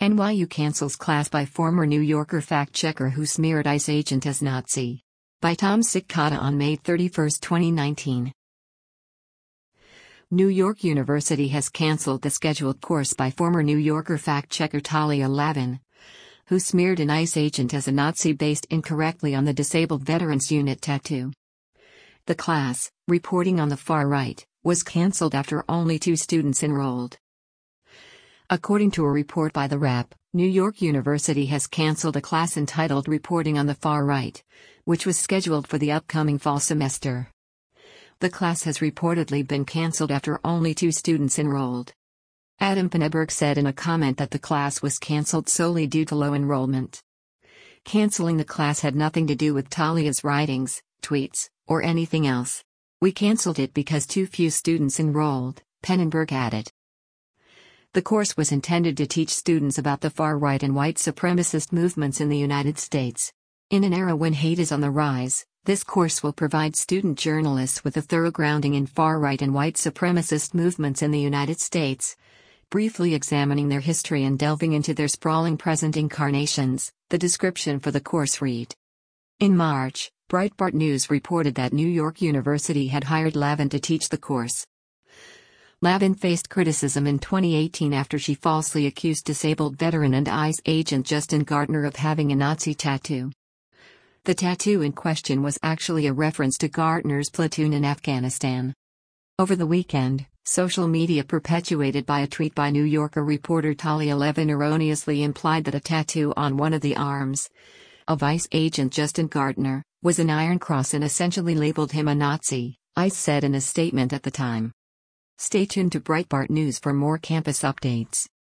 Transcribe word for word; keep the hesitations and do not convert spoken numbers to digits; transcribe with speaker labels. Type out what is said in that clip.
Speaker 1: N Y U cancels class by former New Yorker fact-checker who smeared ICE agent as Nazi. By Tom Sitkata on May thirty-first, twenty nineteen. New York University has canceled the scheduled course by former New Yorker fact-checker Talia Lavin, who smeared an ICE agent as a Nazi based incorrectly on the Disabled Veterans Unit tattoo. The class, reporting on the far right, was canceled after only two students enrolled. According to a report by the Rep, New York University has canceled a class entitled Reporting on the Far Right, which was scheduled for the upcoming fall semester. The class has reportedly been canceled after only two students enrolled. Adam Penneberg said in a comment that the class was canceled solely due to low enrollment. Canceling the class had nothing to do with Talia's writings, tweets, or anything else. We canceled it because too few students enrolled, Penneberg added. The course was intended to teach students about the far-right and white supremacist movements in the United States. In an era when hate is on the rise, this course will provide student journalists with a thorough grounding in far-right and white supremacist movements in the United States, briefly examining their history and delving into their sprawling present incarnations, the description for the course read. In March, Breitbart News reported that New York University had hired Lavin to teach the course. Lavin faced criticism in twenty eighteen after she falsely accused disabled veteran and ICE agent Justin Gardner of having a Nazi tattoo. The tattoo in question was actually a reference to Gardner's platoon in Afghanistan. Over the weekend, social media perpetuated by a tweet by New Yorker reporter Talia Lavin erroneously implied that a tattoo on one of the arms of ICE agent Justin Gardner was an Iron Cross and essentially labeled him a Nazi, ICE said in a statement at the time. Stay tuned to Breitbart News for more campus updates.